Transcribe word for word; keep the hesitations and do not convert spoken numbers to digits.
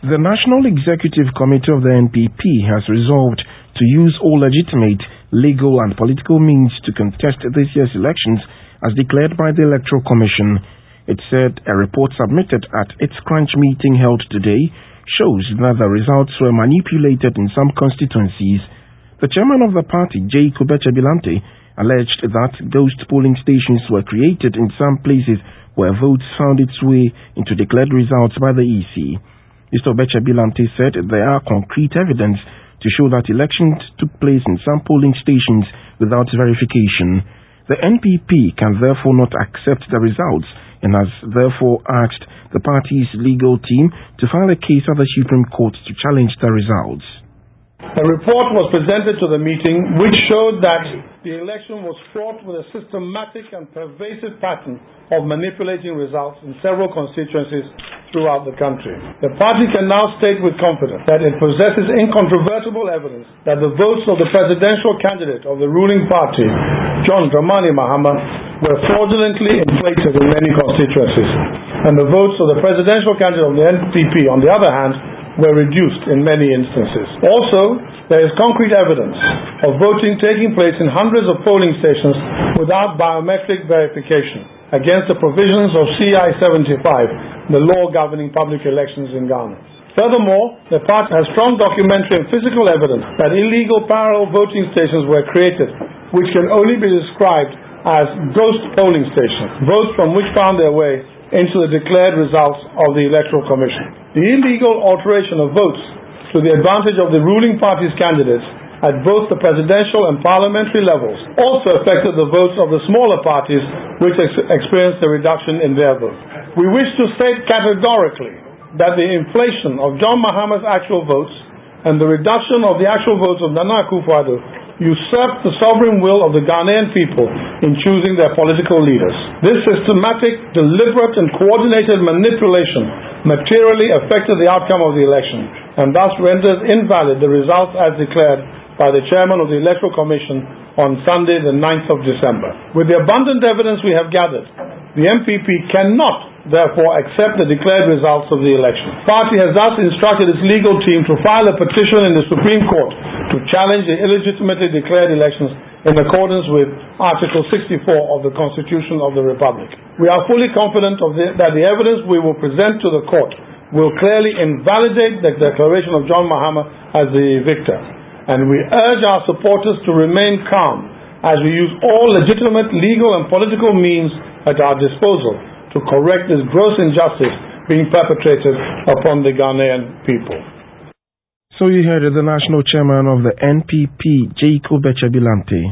The National Executive Committee of the N P P has resolved to use all legitimate, legal and political means to contest this year's elections as declared by the Electoral Commission. It said a report submitted at its crunch meeting held today shows that the results were manipulated in some constituencies. The chairman of the party, Jacob Echebilante, alleged that ghost polling stations were created in some places where votes found its way into declared results by the E C. Mister Echebilante said there are concrete evidence to show that elections took place in some polling stations without verification. The N P P can therefore not accept the results and has therefore asked the party's legal team to file a case at the Supreme Court to challenge the results. A report was presented to the meeting which showed that the election was fraught with a systematic and pervasive pattern of manipulating results in several constituencies throughout the country. The party can now state with confidence that it possesses incontrovertible evidence that the votes of the presidential candidate of the ruling party, John Dramani Mahama, were fraudulently inflated in many constituencies, and the votes of the presidential candidate of the N P P, on the other hand, were reduced in many instances. Also, there is concrete evidence of voting taking place in hundreds of polling stations without biometric verification, against the provisions of C I seventy-five, the law governing public elections in Ghana. Furthermore, the party has strong documentary and physical evidence that illegal parallel voting stations were created, which can only be described as ghost polling stations, votes from which found their way into the declared results of the Electoral Commission. The illegal alteration of votes to the advantage of the ruling party's candidates at both the presidential and parliamentary levels also affected the votes of the smaller parties, which ex experienced a reduction in their vote. We wish to state categorically that the inflation of John Mahama's actual votes and the reduction of the actual votes of Nana Akufo-Addo usurped the sovereign will of the Ghanaian people in choosing their political leaders. This systematic, deliberate and coordinated manipulation materially affected the outcome of the election and thus renders invalid the results as declared by the chairman of the Electoral Commission on Sunday the ninth of December. With the abundant evidence we have gathered, the N P P cannot therefore accept the declared results of the election. The party has thus instructed its legal team to file a petition in the Supreme Court to challenge the illegitimately declared elections in accordance with Article sixty-four of the Constitution of the Republic. We are fully confident of the, that the evidence we will present to the court will clearly invalidate the declaration of John Mahama as the victor, and we urge our supporters to remain calm as we use all legitimate legal and political means at our disposal to correct this gross injustice being perpetrated upon the Ghanaian people. So you heard the national chairman of the N P P, Jacob Echebilante.